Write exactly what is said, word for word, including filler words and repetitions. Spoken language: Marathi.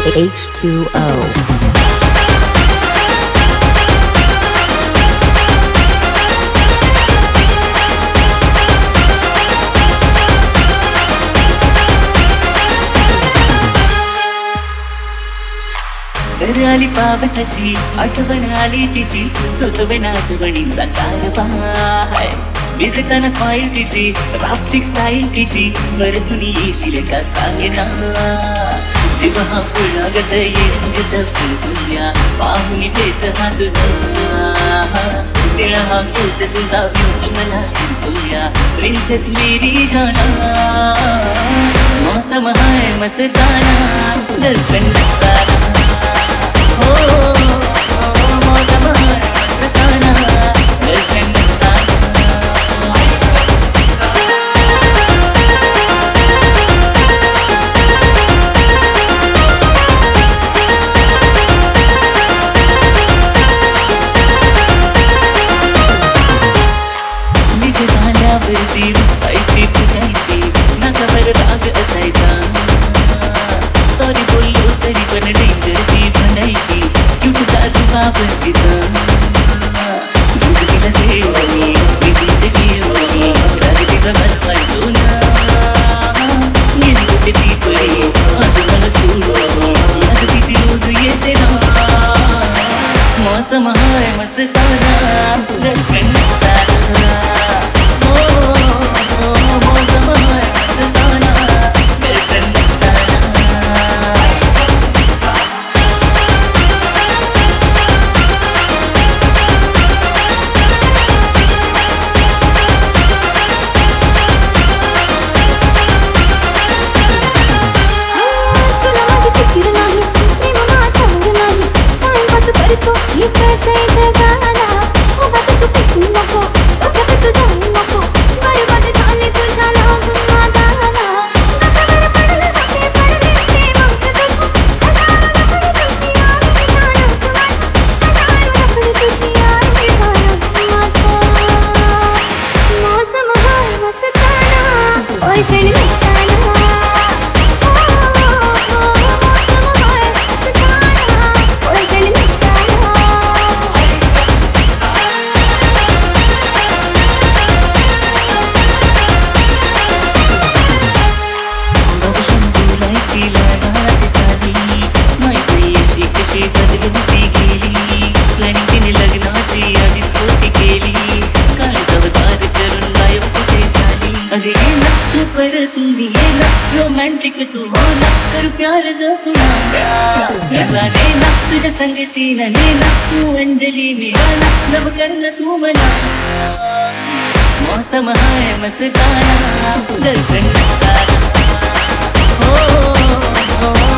H two O. सर आली पावसाची आठवण आली तिची सुसवेना आठवणीचा कारभार भिजताना स्माईल तिची राफ्टिंग स्टाईल तिची परतून येशील का सांगेना जेव्हा हा फुलागत येत फुलफुल्या पाहुणी फेस हा तुझा तिळा हा फुट तुझा व्यू मला तुया प्रिन्सेस मेरी जाना मौसम है मस्ताना दर्पण मस्ताना हो मौसम है मस्ताना दर्पण मस्ताना झाल्यावरती विसायची फुटायची नाकावर राग असायचा सॉरी बोललो तरी पण डेंजर ती म्हणायची क्यूट झाली बाबर तिचा दुसरीला देवणी विविध घेवणी राग तिचा मला पाहिजो ना गेली कुठे ती परी आज मला सोडून याद किती रोज येते ना मौसम हाय मस्ताना दर्पण मस्ताना रोमांटिक तू होना कर प्यार जपुना प्यार नेना तुझ्या संगतीनं नेना तू अंजली मिळाला लव करना तू मला मौसम हाय मस्ताना दर्पण मस्ताना हो